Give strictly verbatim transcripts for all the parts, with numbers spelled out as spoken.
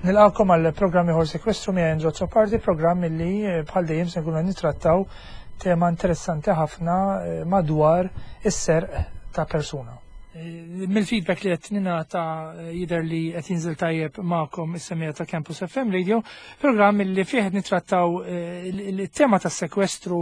Nilqakom għal programmi ħor sekwestru mija Androzzo Parti, programmi li bħal dejjem se nkunu nittrattaw tema interessanti ħafna madwar is-serq ta' persuna. Mill-feedback li qed ningħata jidher li qed jinżel tajjeb magħkom is-semmija ta' Campus F M Radio, programm li fih qed nittrattaw il-tema tas-sekwestru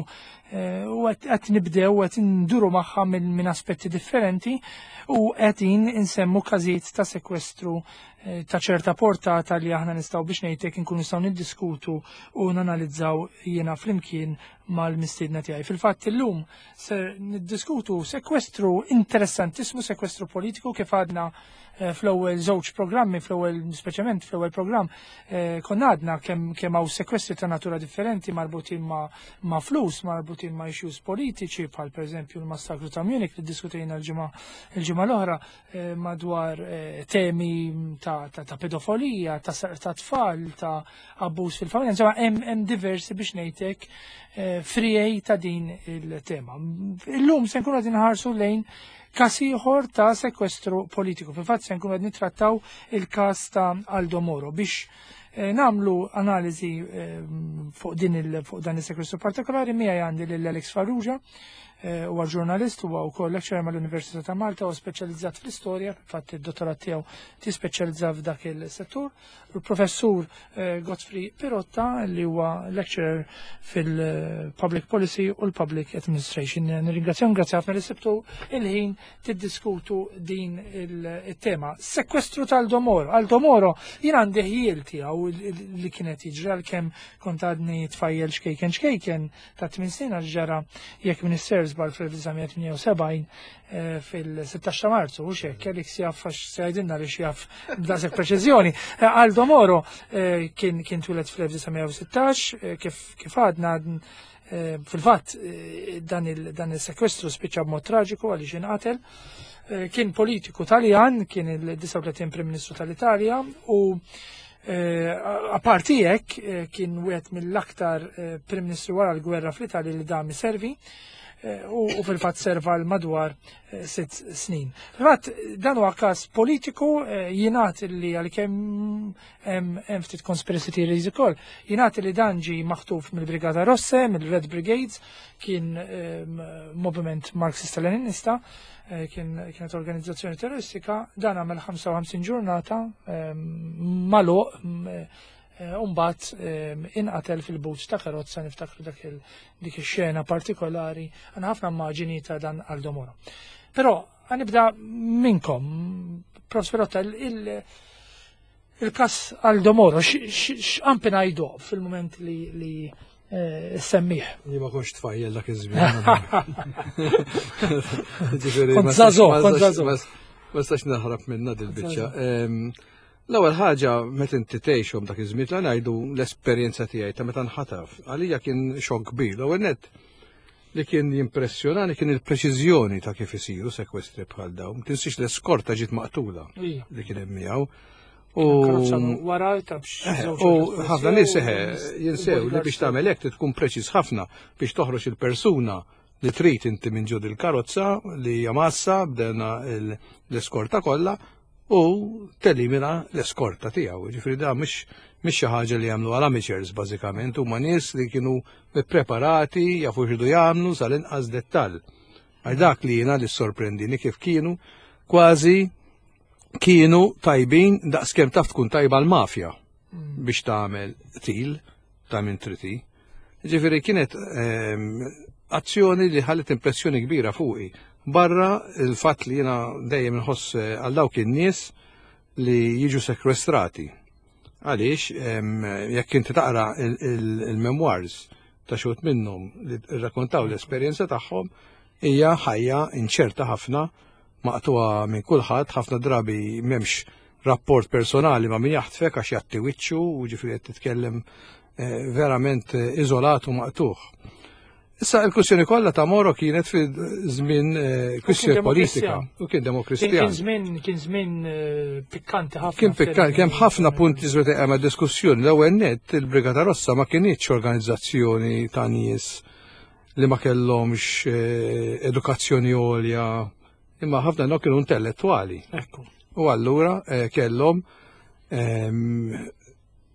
u qed nibdew qed nduru magħha minn aspetti differenti u qed insemmu każijiet ta' sekwestru ta' ċerta portata li aħna nistgħu biex ngħidlek inkunu nistgħu niddiskutu u nanalizzaw jiena flimkien mal-mistiedna tiegħi. Fil-fatt illum ser niddiskutu sekwestru interessantissimu, sekwestru politiku kif għadna fl-ewwel żewġ programmi, fl-ewwel speċjalment fl-ewwel programm konna għadna kemm kemm hawn sekwestri ta' natura differenti marbutin ma' ma' flus, marbutin ma' issues politiċi bħal pereżempju l-massakru ta' Munich li ddiskutejna l-ġimgħa il-ġimgħa l-oħra madwar temi ta' ta' pedofolija, ta' ta' tfal, ta' abbuż fil-familja, insomma hemm diversi biex ngħidlek frijej ta' din il-tema. Illum se nkunu qed inħarsu lejn każ ieħor ta' sekwestru politiku. Fil-fatt se nkunu qed nittrattaw il-każ ta' Aldo Moro biex nagħmlu analiżi fuq din fuq dan is-sekwestru partikolari miegħi għandi lil Alex Farrugia, huwa ġurnalist huwa wkoll lecturer mal-Università ta' Malta u speċjalizzat fl-istorja, fatt id-dottorat tiegħu tispeċjalizza f'dak il-settur. Il-professur Godfrey Pirotta li huwa lecturer fil-Public Policy u l-Public Administration. Nirringrazzjahom grazzi ħafna li sibtu il-ħin tiddiskutu din il-tema. Sekwestru ta' Aldo Moro. Aldo Moro jien għandi ħiel tiegħu li kienet jiġri għalkemm kont għadni tfajjel xkejken xkejken ta' tmien snin għax ġara jekk Minister żball fil-1978 fil-sittax ta' Marzu, u xek, kellik sjaf għax sejdinna li xjaf b'daqsek preċiżjoni. Aldo Moro kien kien twilet fil-1916 kif għadna fil-fatt dan il-sekwestru spiċċa b'mod traġiku għaliex inqatel. Kien politiku Taljan, kien il-disa u tletin Prim Ministru tal-Italja u aparti hekk kien wieħed mill-aktar Prim Ministru wara l-gwerra fl-Italja li dam servi u fil-fatt serva l-madwar sitt snin. Fil-fatt dan huwa każ politiku jingħad li għalkemm hemm ftit conspiracy theories ukoll, jingħad li dan ġie maħtuf mill-Brigata Rosse, mill-Red Brigades, kien moviment Marxista-Leninista, kienet organizzazzjoni terroristika, dan għamel ħamsa u ħamsin ġurnata magħluq Umbat inqatel fil-buċ ta' karozza niftakru dik ix-xena partikolari, għandna ħafna immaġini ta' dan Aldo Moro. Però għanibda minnkom, Professor Pirotta, il-każ Aldo Moro, x'qampi ngħidu fil-mument li semmiħ? Li ma konx tfajjel dak iż-żmien. Kont żagħżugħ, kont żagħżugħ. Ma stax naħrab minna dil-biċċa. L-ewwel ħaġa meta inti tgħixhom dak iż-żmien la ngħidu l-esperjenza tiegħi ta' meta nħataf. Għalija kien xokk kbir. L-ewwel nett li kien jimpressjonani kien il-preċiżjoni ta' kif isiru sekwestri bħal dawn. Tinsix l-eskorta ġiet maqtula li kien hemm miegħu. U ħafna nies jinsew li biex tagħmel hekk tkun preċiż ħafna biex toħroġ il-persuna li trid inti minn ġud il-karozza li hija massa bdena l-eskorta kollha u telimina l-eskorta tiegħu. Ġifri da mhix xi ħaġa li jagħmlu għal amateurs bażikament, huma nies li kienu preparati jafu x'ridu jagħmlu sal-inqas dettall. Għal dak li jiena li sorprendini kif kienu kważi kienu tajbin daqskemm taf tkun tajba l-mafja biex tagħmel til ta' min triti. Ġifieri kienet azzjoni li ħallet impressjoni kbira fuqi. Barra il-fatt li jiena dejjem inħoss għal dawk in-nies li jiġu sekwestrati. Għaliex jekk inti taqra il-memoirs ta' xogħol minnhom li rrakkontaw l-esperjenza tagħhom hija ħajja inċerta ħafna maqtuha minn kulħadd, ħafna drabi m'hemmx rapport personali ma' min jaħtfek għax jatti wiċċu u ġifieri qed titkellem verament iżolat u maqtuħ. Issa l-kwistjoni kollha ta' Moro kienet fi żmien kwistjoni politika u kien demokristjan. Kien żmien kien żmien pikkanti ħafna. Kien pikkanti, kemm ħafna punti żwed hemm diskussjoni. L-ewwel nett il-Brigata Rossa ma kienitx organizzazzjoni ta' nies li ma kellhomx edukazzjoni għolja, imma ħafna no kienu intellettwali. U allura kellhom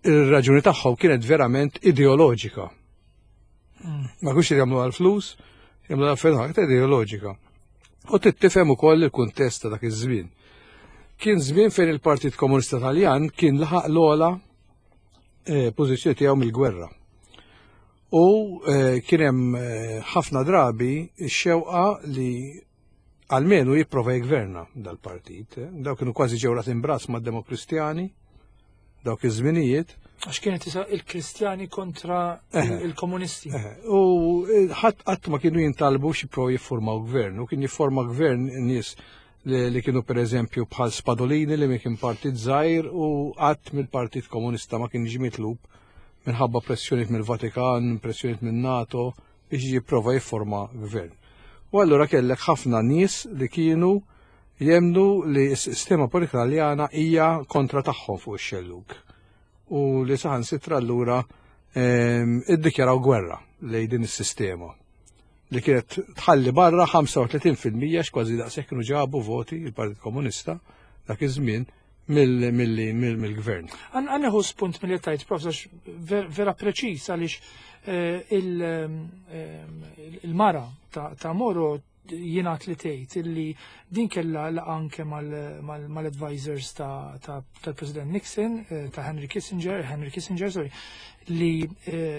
il-raġuni tagħhom kienet verament ideoloġika. Ma kux jagħmlu għal-flus, jagħmlu għal-fejn ideoloġika. U tittifhem ukoll il-kuntest ta' dak iż-żmien. Kien żmien fejn il-Partit Komunista Taljan kien laħaq l-ogħla pożizzjoni tiegħu mill-gwerra. U kien hemm ħafna drabi x-xewqa li almenu jipprova jgverna dal-partit. Daw kienu kważi ġew rat imbrazz mad-Demokristjani, dawk iż-żminijiet. Għax kienet il-Kristjani kontra il-Komunisti. U ħadd ma kienu jintalbu xipprovaw jiffurmaw gvern. U kien jifforma gvern nies li kienu per eżempju bħal Spadolini li kien partit żgħir u qatt mill-Partit Komunista ma kien jiġi mitlub minħabba pressjoniet mill-Vatikan, pressjoniet min-NATO biex jipprova jifforma gvern. U allura kellek ħafna nies li kienu jemnu li s-sistema politika Taljana hija kontra tagħhom fuq ix-xellug. U li saħan sitra allura iddikjaraw gwerra lejn din is-sistema li kienet tħalli barra ħamsa u tletin fil-mija x'kważi daqshekk kienu ġabu voti il-Partit Komunista dak iż-żmien mill-gvern. Għanneħu spunt mill tajt, professor, vera preċis għaliex il-mara ta' Moro jingħad li tgħid illi din kellha laqa anke mal-advisors tal-President Nixon, ta' Henry Kissinger, Henry Kissinger, sorry, li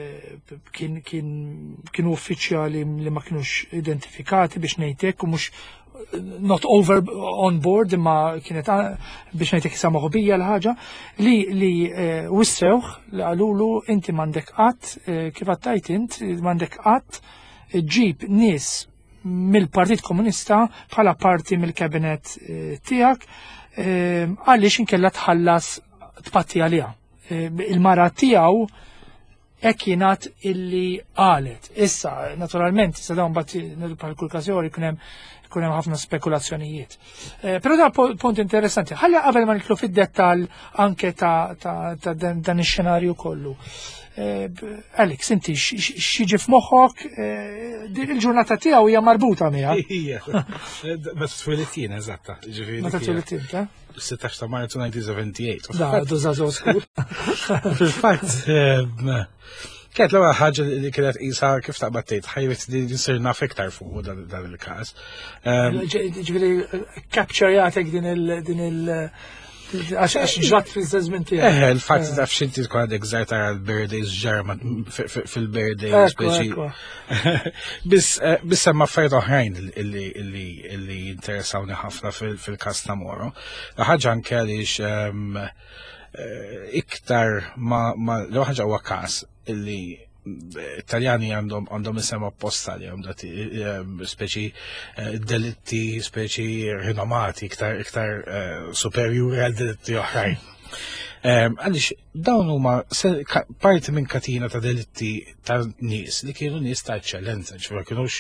kienu uffiċjali li ma kienux identifikati biex ngħidlek u mhux not over on board imma kienet biex ngħidlek isa moħbija l-ħaġa li li wissewh li qalulu inti m'għandek qatt kif għattajt int m'għandek qatt ġib nies mill-Partit Komunista bħala parti mill-kabinet tiegħek għaliex inkella tħallas tpatti għaliha. Il-mara tiegħu hekk jingħad illi qalet. Issa, naturalment, issa dawn bagħad bħal kull każ jkun hemm ħafna spekulazzjonijiet. Però dan punt interessanti. Ħalli qabel ma nidħlu fid-dettall anke ta' dan ix-xenarju kollu. Alex, inti xieġi f'moħħok il-ġurnata tiegħu hija marbuta miegħha. Hija. Meta twelittin eżatta. Meta twelittin, ta'? sixtiex ta' Marzu nineteen seventy-eight. Da, dożaż oskur. Fil-fatt, kienet l-ewwel ħaġa li kienet qisha kif taqbad tgħid ħajbet li nsir naf iktar fuq dan il-każ. Ġifieri capture jagħtek din il- Għax ġrat fil-żazmin tiegħek. Eh, il-fatt taf xinti tkun għadek żgħar tara l-birthdays ġarman fil-birthday speċi. Biss hemm affarijiet oħrajn illi jinteressawni ħafna fil-każ ta' Moro. Ħaġa anke għaliex iktar ma l ħaġa huwa każ illi Italjani għandhom isem apposta li għandhom speċi delitti, speċi rinomati, iktar superjuri għal delitti oħrajn. Għalix, dawn huma parti minn katina ta' delitti ta' nies li kienu nies ta' eccellenza, ġifra kienux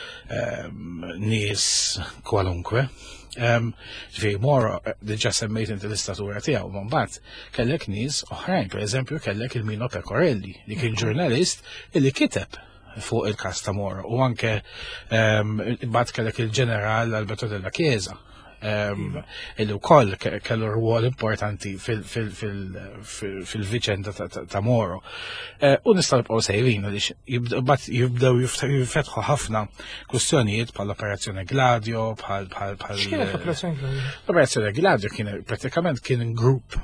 nies kwalunkwe. Ġifiri, Moro, diġa semmejt inti l-istatura tiegħu, ma mbagħad kellek nies oħrajn, pereżempju kellek il-Mino Pecorelli, li kien ġurnalist illi kiteb fuq il-każ ta' Moro, u anke mbagħad kellek il-ġeneral Alberto della Chiesa, illi wkoll kellu rwol importanti fil-viċenda ta' Moro. U nistgħu nibqgħu sejrin għaliex jibdew jifetħu ħafna kwistjonijiet bħal operazzjoni Gladio, bħal bħal X'kienet operazzjoni Gladio? Operazzjoni Gladio kien pratikament kien grupp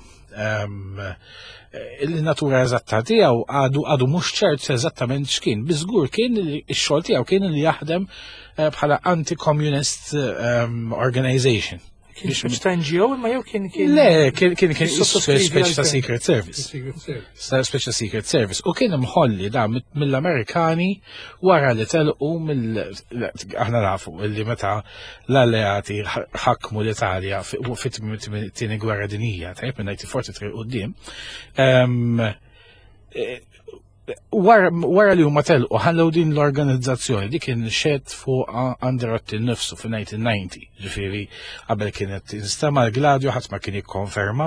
il-natura eżatta tiegħu għadu mhux ċert eżattament x'kien, biżgur kien ix-xogħol tiegħu kien li jaħdem bħala anti-communist organization. Kien speċi ta' N G O, ma jew kien kien. Le, kien kien speċi ta' Secret Service. Speċi ta' Secret Service. U kien imħolli da mill-Amerikani wara li telqu mill aħna nafu li meta l-alleati ħakmu l-Italja fit-tieni gwerra dinija, tajb minn nineteen forty-three quddiem. wara li huma telqu ħallew din l-organizzazzjoni dik kien xed fuq Andreotti nnifsu fi nineteen ninety, ġifieri qabel kienet tinstema l-Gladio ħadd ma kien jikkonferma.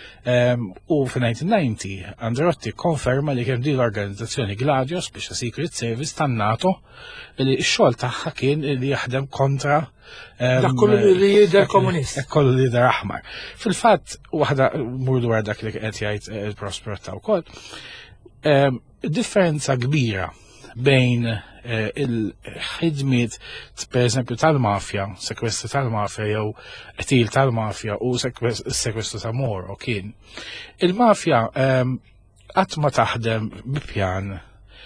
U fi nineteen ninety Andreotti konferma li kemm din l-organizzazzjoni Gladio Special Secret Service tan-NATO li x-xogħol tagħha kien li jaħdem kontra dak kollu li jidher komunist. Kollu li jidher aħmar. Fil-fatt waħda murdu wara dak li qed jgħid il-Prosperità wkoll. Differenza kbira bejn il-ħidmiet per eżempju tal-mafja, sekwestru tal-mafja jew qtil tal-mafja u sekwestru ta' Moro kien. Il-mafja qatt ma taħdem bi pjan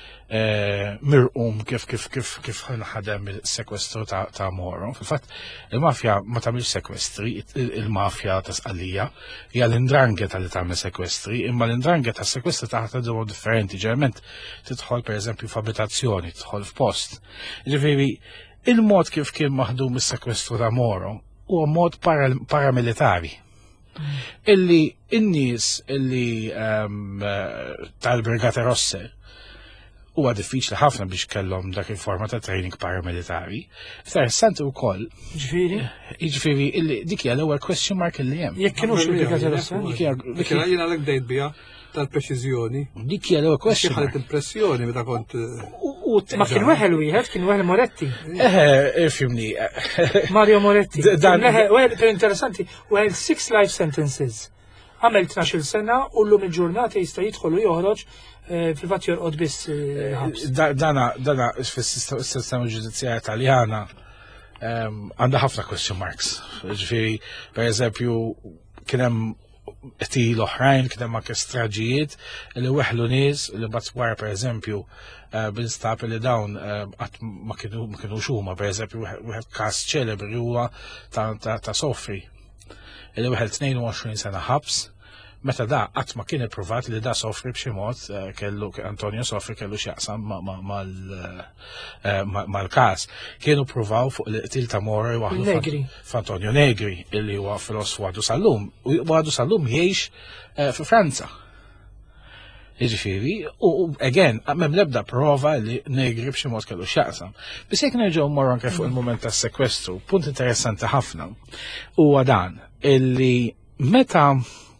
mirqum kif kif kif kif ħadem il-sekwestru ta' Moro. Fil-fatt il-mafja ma tagħmilx sekwestri, il-mafja ta' Sqallija hija l-indrangheta li tagħmel sekwestri, imma l-indrangheta tas-sekwestri taħt mod differenti. Ġeneralment tidħol pereżempju f'abitazzjoni, tidħol f'post. Ġifieri il-mod kif kien maħdum is-sekwestru ta' Moro huwa mod paramilitari. Illi n-nies illi tal-Brigate Rosse huwa diffiċli ħafna biex kellhom dak il-forma ta' training paramilitari. Interessanti wkoll. Ġifieri? Jiġifieri dik hija l-ewwel question mark li hemm. Jekk kienux il-Brigate Rosse. Jiena għalhekk dejt biha tal-preċiżjoni. Dik hija l-ewwel question mark. Ħadet impressjoni meta kont. Ma kien weħel wieħed, kien weħel Moretti. Eh, ifhimni. Mario Moretti. Dan weħel interessanti, weħel six life sentences. Għamel tnax-il sena u llum il-ġurnata jista' jidħol u joħroġ fil-fatt jorqod biss ħabs. Dana, dana fis-sistema ġudizzjarja Taljana għandha ħafna question marks. Ġifieri, pereżempju, kien hemm qtil oħrajn, kien hemm anke straġijiet li weħlu nies li mbagħad wara pereżempju binstab li dawn qatt ma kinux huma, pereżempju wieħed każ ċelebri huwa ta' Sofri. Li weħel tnejn u għoxrin sena ħabs, meta da qatt ma kien ipprovat li da Sofri b'xi mod kellu Antonio Sofri kellu x'jaqsam mal-każ. Kienu pruvaw fuq il-qtil ta' Moro waħdu f'Antonio Negri illi huwa fil-os Għadu Sallum. U Għadu Sallum jgħix fi Franza. Jiġifieri, u again, m'hemm l-ebda prova li Negri b'xi mod kellu x'jaqsam. Biss jekk nerġgħu mmorru anke fuq il-mument tas-sekwestru, punt interessanti ħafna huwa dan illi meta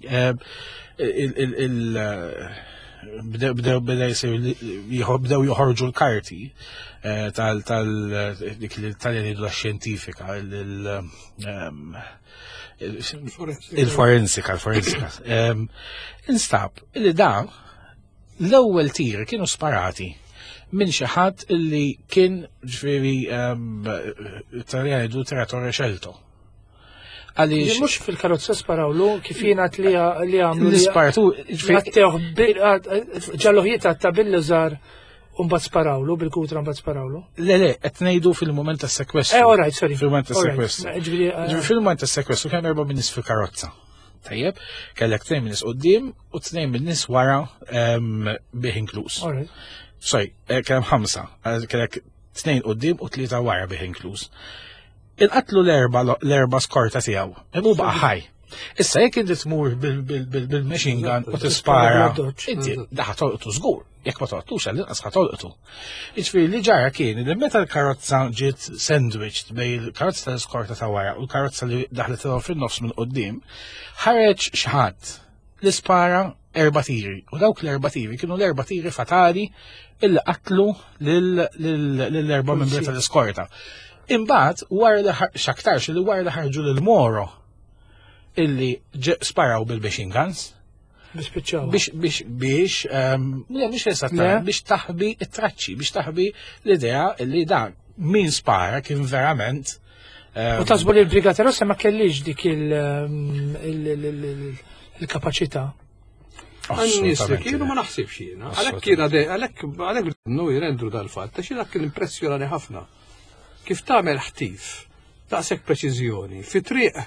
bdew joħorġu l-karti tal-dik l-Italja jgħidu xjentifika, il-forensika, il-forensika. Instab illi da l-ewwel tiri kienu sparati minn xi ħadd illi kien ġifieri Italjani jgħidu Tiratore Scelto. Għaliex mhux fil-karozza sparawlu kif jingħad li għamlu l-ispartu ġalloħiet ta' bil-lużar u mbagħad sparawlu bil-kutra mbagħad sparawlu. Le le, qed ngħidu fil-mument tas-sekwestru. Eh, all right, sorry. Fil-mument tas-sekwestru. Fil-mument tas-sekwestru kemm erba' min-nies fil-karozza. Tajjeb, kellek tnejn min-nies quddiem u tnejn min-nies wara bih inkluż. All right. Sorry, kellem ħamsa, kellek tnejn quddiem u tlieta wara bih inkluż. Inqatlu l-erba skorta tiegħu, imma baqa' ħaj. Issa jekk inti tmur bil-machine gun u tispara, inti daħ tolqtu żgur, jekk ma tolqtux għall-inqas ħa tolqtu. Jiġifieri li ġara kien li meta l-karozza ġiet sandwiched bejn il-karozza tal-iskorta ta' wara u l-karozza li daħlet fin-nofs minn quddiem, ħareġ xi ħadd li spara erba' tiri u dawk l-erba' tiri kienu l-erba' tiri fatali illi qatlu lill-erba' membri tal-iskorta. Imbagħad wara li x'aktarx li wara li ħarġu lil Moro illi sparaw bil-machine guns biex biex biex biex biex taħbi it-traċċi, biex taħbi l-idea illi dan min spara kien verament. U tasbu li l-Brigata Rossa ma kellix dik il-kapaċità. Għannis li kienu ma naħsibx jiena. Għalhekk kiena għalhekk għalhekk nu jirendru dal-fatt ta' xi dak l-impressjonani ħafna. Kif tagħmel ħtif daqshekk preċiżjoni fi triq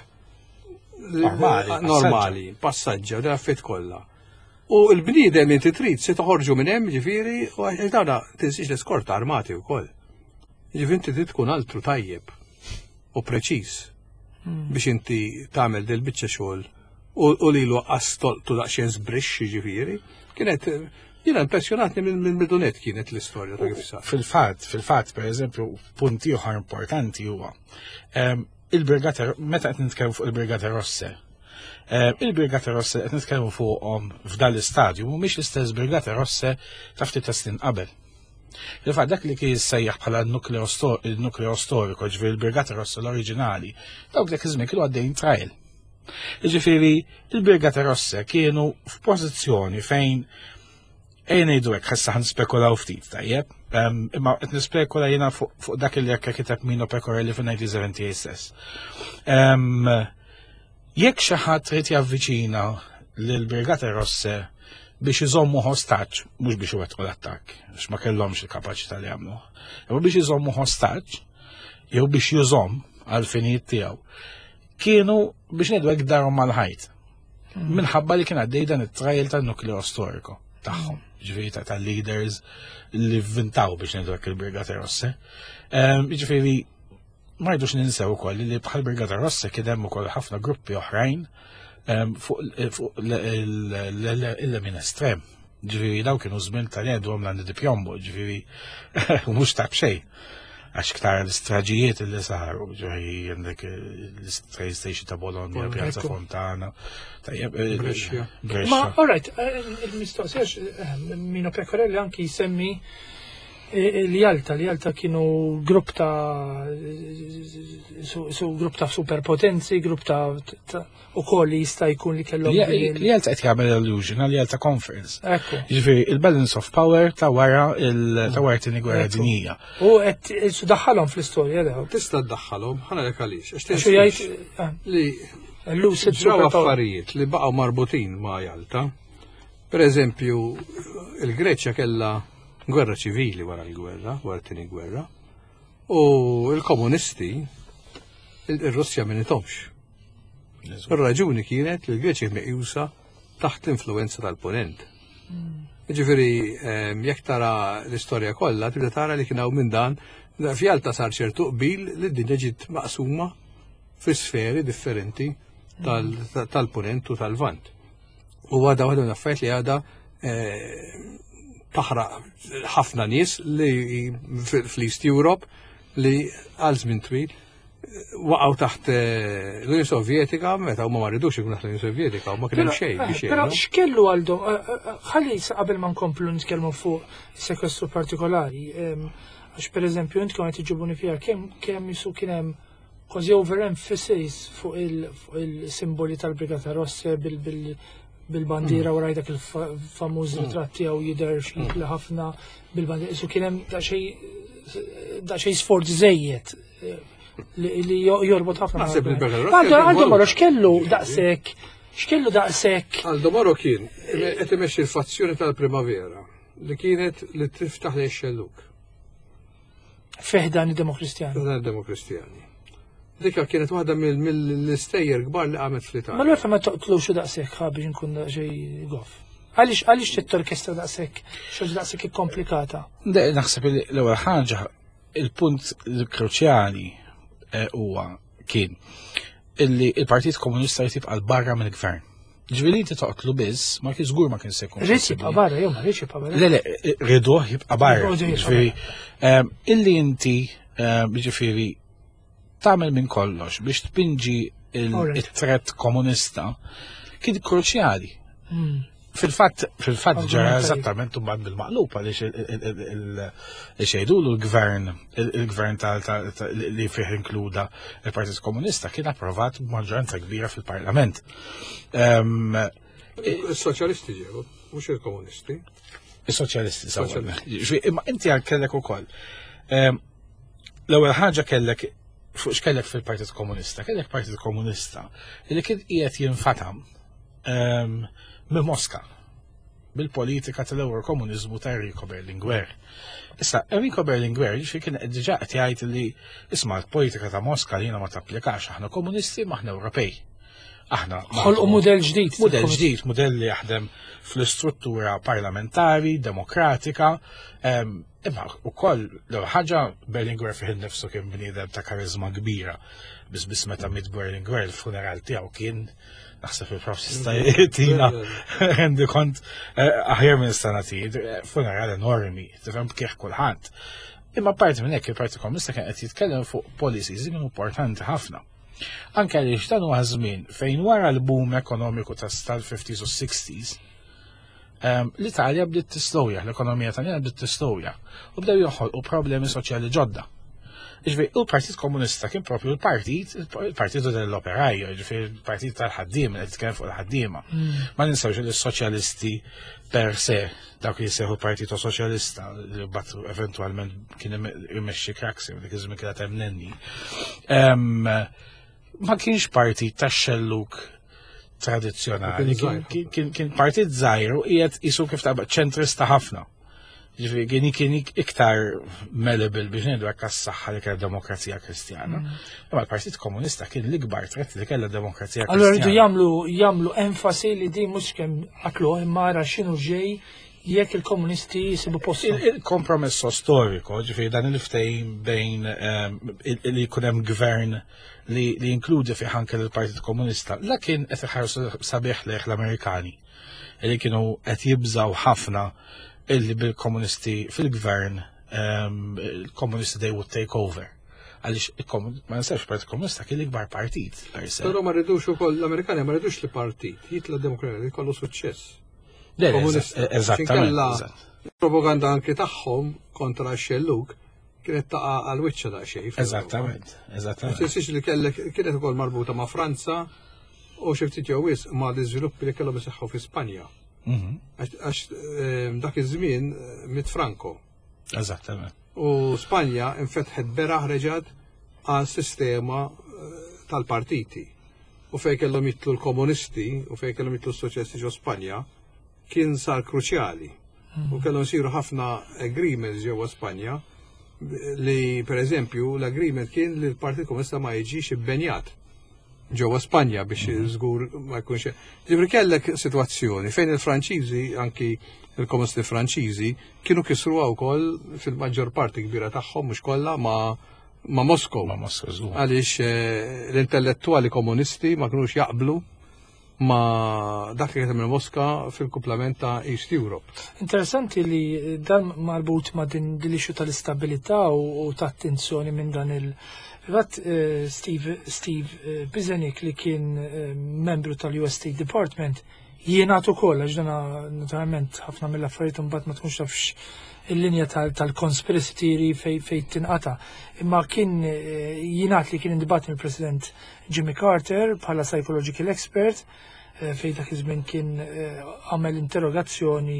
normali, passaġġa u affett kollha. U l-bniedem inti trid se toħorġu minn hemm ġifieri u dawna tinsix l-eskorta armati wkoll. Ġifieri inti trid tkun altru tajjeb u preċiż biex inti tagħmel del biċċa xogħol u lilu qas tolqtu daqsxejn sbrixxi ġifieri. Kienet Jiena impressjonatni minn bidunet kienet l-istorja ta' kif sar. Fil-fatt, fil-fatt, per eżempju, punti oħra importanti huwa il-Brigata, meta qed nitkellmu fuq il-Brigata Rosse, il-Brigata Rosse qed nitkellmu fuqhom f'dan l-istadju mhumiex l-istess Brigata Rosse ta' ftit snin qabel. Il-fatt dak li kien jissejjaħ bħala n-nukleo storiku, ġifieri il-Brigata Rossa l-oriġinali, dawk dak iż-żmien kienu għaddejjin trial. Ġifieri il-Brigata Rossa kienu f'pożizzjoni fejn ejn ngħidu hekk ħassa ħanspekulaw ftit tajjeb, imma qed nispekula jiena fuq dak li jekk kiteb Mino Pecorelli fin-nineteen seventy-eight stess. Jekk xi ħadd trid javviċina lill-Brigata Rossa biex iżommu hostaġġ, mhux biex iwettqu l-attakk, għax ma kellhomx il-kapaċità li jagħmlu. Imma biex iżommu hostaġġ, jew biex jużomm għal finijiet tiegħu, kienu biex ngħidu hekk darhom mal-ħajt. Minħabba li kien għaddej dan it-trajl tan-nukleo storiku tagħhom, ġifieri tal-leaders li vvintaw biex ngħidu hekk il-Brigata Rossa. Ġifieri ma rridux ninsew ukoll li bħal Brigata Rossa kien hemm ukoll ħafna gruppi oħrajn fuq il-lemin estrem. Ġifiri, daw kienu żmien tal-jedu għom l-għandi di pjombo, ġifiri, u mux ta' bxej. Għax ktar l-istraġijiet li saħaru, ġifiri, għandek l-train station ta' Bologna, Piazza Fontana, Brescia. Ma, all right, il-mistoqsijax, Mino Pecorelli anki jisemmi l-Jalta, l-Jalta kienu grupp ta' su grupp ta' superpotenzi, grupp ta' u koll li jista' jkun li kellhom. L-Jalta qed jagħmel allusion għal-Jalta Conference. Ekku. Jiġifieri il-balance of power ta' wara ta' wara tieni gwerra dinjija. U qed isu daħħalhom fl-istorja da. Tista' ddaħħalhom, ħana lek għaliex. Xu jgħid li ġraw affarijiet li baqgħu marbutin ma' Jalta. Per eżempju, il-Greċja kellha gwerra ċivili wara l-gwerra, wara tieni gwerra, u l-komunisti il-Russja minitomx. Il-raġuni kienet li l-Greċja meqjusa taħt l-influenza tal-ponent. Ġifieri jekk tara l-istorja kollha tibda tara li kien hawn minn dan f'Jalta sar ċertu qbil li d-dinja ġiet maqsuma fi sferi differenti tal-ponent u tal-vant. U għadha waħda minn affarijiet li għadha taħraq ħafna nies li fl-East Europe li għal żmien twil waqgħu taħt l-Unjoni Sovjetika meta huma ma rridux ikun taħt l-Unjoni Sovjetika u ma kien hemm xejn biex. Però x'kellu għaldhom ħalli qabel ma nkomplu nitkellmu fuq sekestru partikolari. Għax pereżempju intkom qed iġibuni fiha kemm kemm jisu kien hemm kważi overemphasis fuq il-simboli tal-Brigata Rossa bil bil-bandira u rajdak il-famuż ritratt tiegħu jidher xikla ħafna bil-bandira. Isu kien hemm daqsxejn sforz żejjed li jorbot ħafna. Għaldu Moro x'kellu daqshekk x'kellu daqshekk. Għaldu Moro kien qed imexxi l-fazzjoni tal-Primavera li kienet li tiftaħ lejn xelluk. Feħdan id-Demokristjani. Feħdan id-Demokristjani. Dikka kienet waħda mill-istejjer kbar li għamet fl-Italja. Ma l-għarfa ma toqtlu xu daqsek biex nkun xej goff. Għalix għalix t-orkestra daqsek, xaġ daqsek komplikata? Naħseb l-ewwel ħaġa, il-punt kruċjali huwa kien illi il-Partit Komunista jtib għal barra mill-gvern. Ġvili inti toqtlu biss, ma kien żgur ma kien se jkun. Rrid jibqa' barra, jew ma rridx jibqa' barra. Le, le, rriduh jibqa' barra. Ġifieri, illi inti ġifieri tagħmel minn kollox biex tpinġi il-tret komunista kien kruċjali. Fil-fatt fil-fatt ġara eżattament mbagħad bil-maqlub għaliex xejdulu l-gvern il-gvern li fih inkluda il-Partit Komunista kien approvat b'maġġoranza kbira fil-Parlament. Is-soċjalisti ġew, mhux il-komunisti. Is-soċjalisti sawwa. Imma inti kellek ukoll. L-ewwel ħaġa kellek fuq x'kellek fil-Partit Komunista, kellek Partit Komunista li kien qiegħed jinfatam minn Mosca bil-politika tal-Eurokomuniżmu ta' Enrico Berlinguer. Issa, Enrico Berlinguer xi kien diġà qed jgħid li isma' l-politika ta' Mosca li jiena ma tapplikax aħna komunisti ma aħna Ewropej. Aħna ħolqu mudell ġdid. Mudell ġdid, mudell li jaħdem fl-istruttura parlamentari, demokratika, imma wkoll l ħaġa Berlinguer fih innifsu kien bniedem ta' karizma kbira bis bis meta mid Berlinguer il-funeral tiegħu kien naħseb il-prof tina rendi kont aħjar minn sanati, funeral enormi, tifhem kif kulħadd. Imma parti minn hekk il-Partit Komunista kien qed jitkellem fuq policies li kienu importanti ħafna. Anke għaliex dan huwa żmien fejn wara l-boom ekonomiku tal-fifties u sixties l-Italja bdiet tislowja, l-ekonomija Taljana bdiet tislowja u bdew joħolqu problemi soċjali ġodda. Ġifieri il-Partit Komunista kien propju l-partit, il-Partitu dell-Operajju, ġifieri il-Partit tal-ħaddiem li tkellem fuq il-ħaddiema. Ma ninsewx li s-soċjalisti per se dawk li jseħħu Partitu Soċjalista li battu eventwalment kien imexxi Craxi dik iż-żmien kienet hemm Nenni. Ma kienx partit tax-xelluk tradizzjonali, kien partit żgħir u qiegħed isu kif taqbad ċentrista ħafna. Ġifieri kien kien iktar malleable biex ngħidu hekk għas-saħħa li kellha demokrazija Kristjana. Imma l-Partit Komunista kien l-ikbar tret li kellha demokrazija Kristjana. Allura rridu jagħmlu jagħmlu enfasi li din mhux kemm aklu imma ara x'inhu ġej jekk il-komunisti jisibu postu. Il-kompromesso storiku, ġifieri dan il-ftehim bejn li jkun hemm gvern li jinkludi fih anke l-Partit Komunista, la kien qed iħarsu sabiħ lejh l-Amerikani li kienu qed jibżgħu ħafna illi bil-komunisti fil-gvern il-komunisti they would take over. Għalix, ma nistax Partit Komunista kien l-ikbar partit. Però ma rridux ukoll l-Amerikani ma rridux li partit, jitla demokrati jkollu suċċess. Eżattament. Il-propaganda anke tagħhom kontra x-xelluk kienet taqa' għal wiċċa da' xejn. Eżattament, eżattament. Sissix li kellek kienet ukoll marbuta ma' Franza u xi ftit jew wisq ma' l-iżviluppi li kellhom iseħħu fi Spanja. Għax dak iż-żmien mit Franco. Eżattament. U Spanja infetħet beraħ reġad għal sistema tal-partiti. U fejn kellhom jitlu l-komunisti u fejn kellhom jitlu s-soċjalisti ġo Spanja kien sar kruċjali. U kellhom isiru ħafna agreements ġewwa Spanja li pereżempju l-agreement kien li l-Partit Komunista ma jiġix ibbenjat ġewwa Spanja biex żgur ma jkunx. Ġifri kellek sitwazzjoni fejn il-Franċiżi anki il-komunisti Franċiżi kienu kisruha wkoll fil-maġġor parti kbira tagħhom mhux kollha ma' ma' Moskow. Ma' Moskow. Għaliex l-intellettuali komunisti ma kinux jaqblu ma' dak li kien hemm Moska fil-kumplament ta' East Europe. Interessanti li dan marbut ma' din l-ixu tal-istabilità u ta' attenzjoni minn dan il- Rat Steve, Steve Bizenik li kien membru tal-U S State Department jienatu koll, għax dana naturalment ħafna mill-affarijiet mbagħad ma tkunx tafx il-linja tal-conspiracy theory fej tinqata. Imma kien jienat li kien indibat mill-President Jimmy Carter bħala psychological expert fej dak iż-żmien kien għamel interrogazzjoni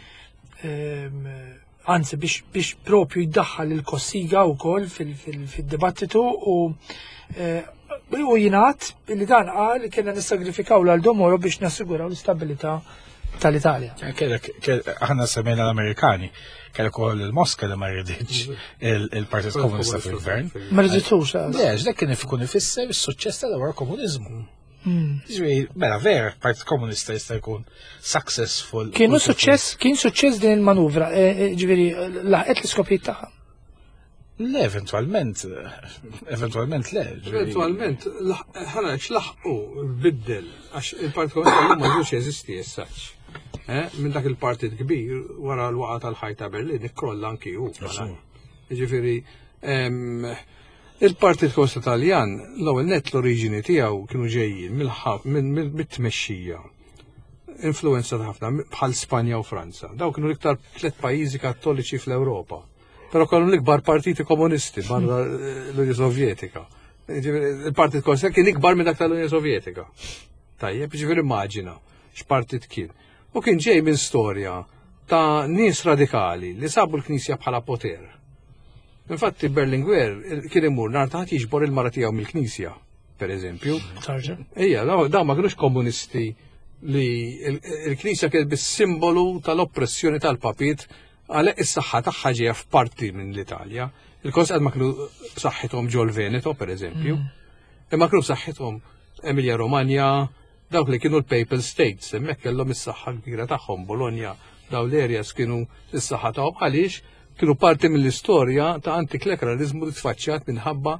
anzi biex biex propju jiddaħħal il-Kossiga wkoll fil-dibattitu u u jingħad li dan qal li kienna nissagrifikaw l Domoro biex nassiguraw l-istabilità tal-Italja. Aħna semmejna l-Amerikani, kellek ukoll il-Moska li ma rriditx il-Partit Komunista fil-Gvern. Ma rriditux. Le, dak kien ikun ifisser is-suċċess tal-ewwel komuniżmu. Ġifieri, mela vera, Partit Komunista jista' jkun successful. Kienu suċċess, kien suċċess din il-manuvra, ġifieri laħqet l-iskopijiet tagħha. Le, eventualment, eventualment le. Eventualment, ħana x'laħqu biddel għax il-Partit Komunista ma jdux jeżisti jessaċ. Minn dak il-partit kbir wara l-waqa tal-ħaj ta' Berlin ikkrolla anki hu. Ġifieri il-Partit Komunista Taljan l-ewwel nett l-oriġini tiegħu kienu ġejjin mit-tmexxija. Influenza ħafna bħal Spanja u Franza. Daw kienu l-iktar tliet pajjiżi kattoliċi fl-Ewropa. Però kellhom l-ikbar partiti komunisti barra l-Unjoni Sovjetika. Il-Partit Komunista kien ikbar minn dak tal-Unjoni Sovjetika. Tajjeb, ġifieri immaġina x'partit kien. U kien ġej minn storja ta' nies radikali li sabu l-Knisja bħala poter. Infatti Berlinguer kien imur nhar taħt jiġbor il-mara tiegħu mill-Knisja, pereżempju. Ejja, dawn ma kinux komunisti li l-Knisja kien bis-simbolu tal-oppressjoni tal-papit għalhekk is-saħħa tagħha ġejja f'parti minn l-Italja. Il-kons ma kienu saħħithom ġol Veneto, pereżempju. Imma kienu saħħithom Emilia Romagna, dawk li kienu l-Papal States, hemmhekk kellhom is-saħħa kbira tagħhom, Bologna, dawn l-areas kienu is-saħħa tagħhom għaliex kienu parti mill-istorja ta' antiklerikalizmu li tfaċċjat minħabba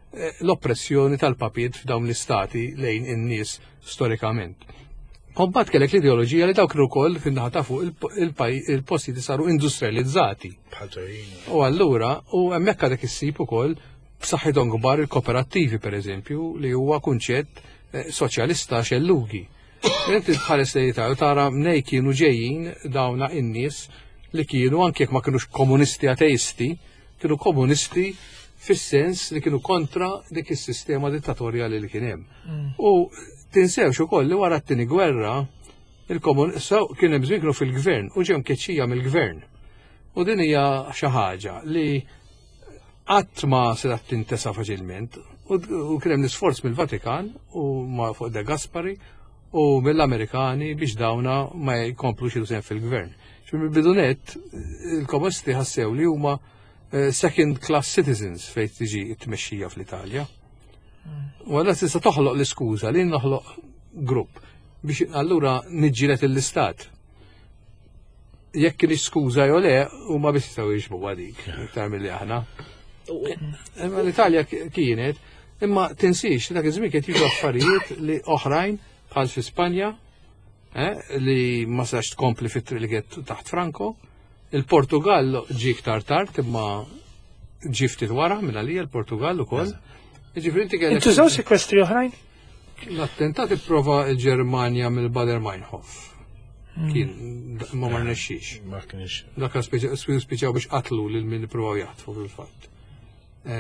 l-oppressjoni tal-papiet f'dawn l-istati lejn in-nies storikament. Kombat kellek l-ideoloġija li dawk ukoll fin-naħa ta' fuq il-postijiet saru industrializzati. U allura u hemmhekk għadek issib ukoll b'saħħithom kbar il-kooperattivi pereżempju li huwa kunċett soċjalista xellugi. Inti tħares li tara mnej kienu ġejjin dawna in-nies li kienu anke jekk ma kienux komunisti ateisti, kienu komunisti fis-sens li kienu kontra dik is-sistema dittatorjali li kien hemm. U tinsewx ukoll li wara t-tieni gwerra il-komunisti kien hemm żmien kienu fil-gvern u ġew mkeċċija mill-gvern. U din hija xi ħaġa li qatt ma se tintesa faċilment u kien hemm l-isforz mill-Vatikan u ma fuq De Gasperi u mill-Amerikani biex dawna ma jkomplux il-sen fil-gvern. Mill-bidunet il-komunisti ħassew li huma second class citizens fejn tiġi t-tmexxija fl-Italja. U għalla tista' toħloq l-iskuża li noħloq grupp biex allura niġġieled l-istat. Jekk kien iskuża jew le huma biss jistgħu jiġbu għadik iktar milli aħna. Imma l-Italja kienet, imma tinsix dak iż-żmien kien jiġu affarijiet li oħrajn bħal fi Spanja li ma sax tkompli fit-triq li kienet taħt Franco. Il-Portugal ġie iktar tard imma ġie ftit wara minn għalija l-Portugal ukoll. Intużaw sekwestri oħrajn? L-attentat ipprova l-Ġermanja mill-Bader-Meinhof. Kien ma marnexxix. Ma kienx. Dak spiċċaw biex qatlu lil min ippruvaw jaħtfu fil-fatt. U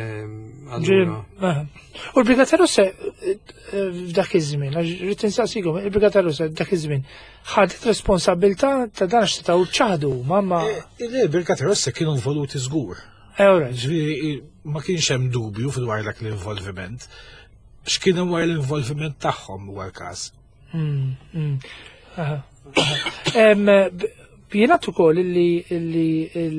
l-Brigata Russa f'dak iż-żmien, rrid insaqsikom, il-Brigata Russa f'dak iż-żmien ħadet responsabilità ta' dan x'titaw ċaħdu, mamma. Il-Brigata Russa kienu involuti żgur. Ġifieri ma kienx hemm dubju fil-dwar dak l-involviment. X'kien hemm wara l-involviment tagħhom huwa l-każ. Jingħad ukoll illi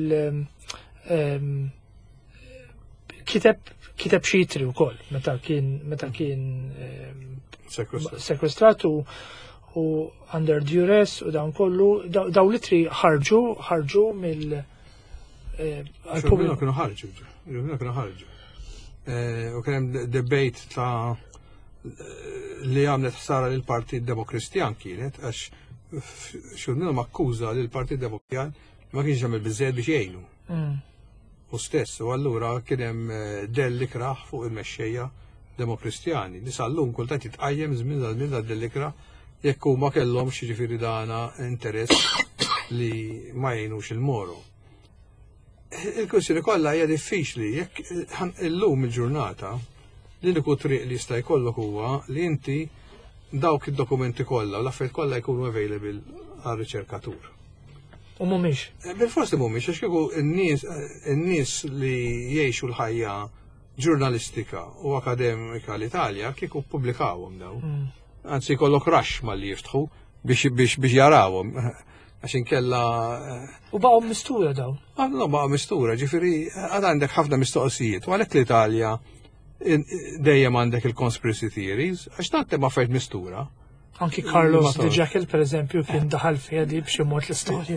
kiteb kiteb xi jitri wkoll meta kien meta kien sekwestrat u under duress u dawn kollu daw litri ħarġu ħarġu mill għal-pubbliku kienu ħarġu, kienu ħarġu. U kien hemm debate ta' li għamlet ħsara lil Partit Demokristjan kienet għax xurnilhom akkuża lil Partit Demokristjan ma kienx jagħmel biżżejjed biex jgħinu. U stess, u allura kien hemm delli kraħ fuq il-mexxejja Demokristjani. Li sallum kultant jitqajjem żmien għal żmien delli kraħ jekk huma kellhom xi ġifieri dana interess li ma jgħinux il-moru. Il-kwestjoni kollha hija diffiċli jekk illum il-ġurnata l-uniku triq li jista' jkollok huwa li inti dawk id-dokumenti kollha u l-affarijiet kollha jkunu available għar-riċerkatur. U mhumiex. Bil-forsi mhumiex għax kieku n-nies li jgħixu l-ħajja ġurnalistika u akademika l-Italja kieku ppubblikawhom daw. Anzi jkollok rax mal-li jiftħu biex jarawhom. Għax inkella. U baqgħu mistura dawn. Għallu baqgħu mistura, ġifieri għad għandek ħafna mistoqsijiet u għalhekk l-Italja dejjem għandek il-conspiracy theories għax tant hemm affarijiet mistura. Anki Carlos de Jekyll, per eżempju, kien daħal fiha di b'xi mod l-istorja.